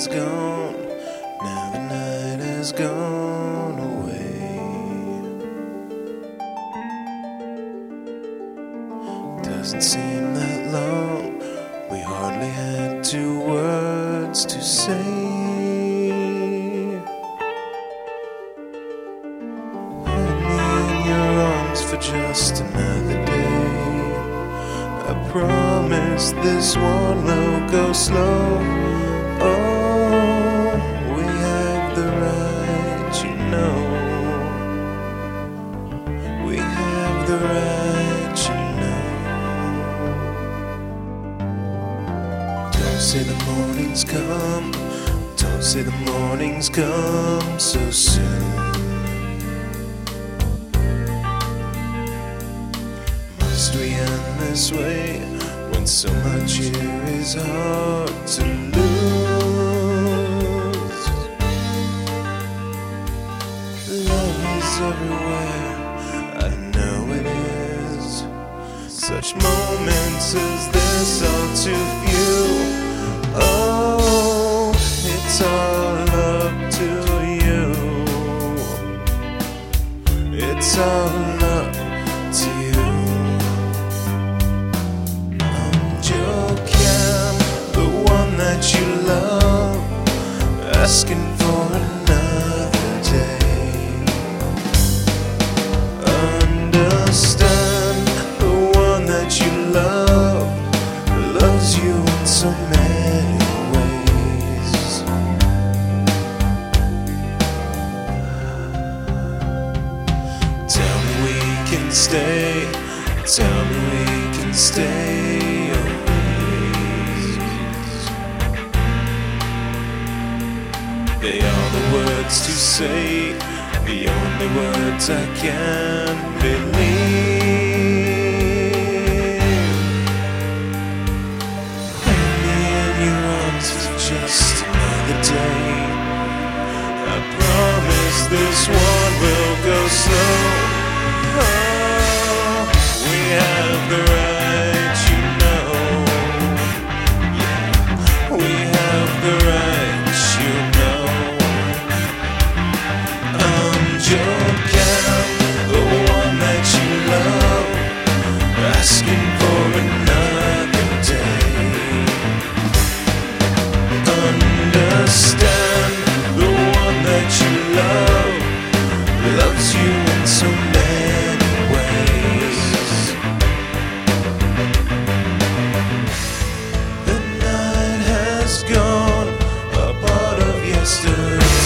is gone, now the night has gone away. Doesn't seem that long, we hardly had 2 words to say. Hold me in your arms for just another day. I promise this one will go slow. Oh, we have the right, you know. We have the right, you know. Don't say the morning's come, don't say the morning's come so soon. Must we end this way when so much here is hard to lose? Love is everywhere, I know it is. Such moments as this are too few. Oh, it's all up to you. It's all up to you. That you love, asking for another day. Understand, the one that you love loves you in so many ways. Tell me we can stay, tell me we can stay. They are the words to say, the only words I can believe. Hold me in your arms for just another day. I promise this one will go slow. Oh, we have the right, you know. Yeah, we have the right, you know. The one that you love, asking for another day. Understand, the one that you love loves you in so many ways. The night has gone, a part of yesterday.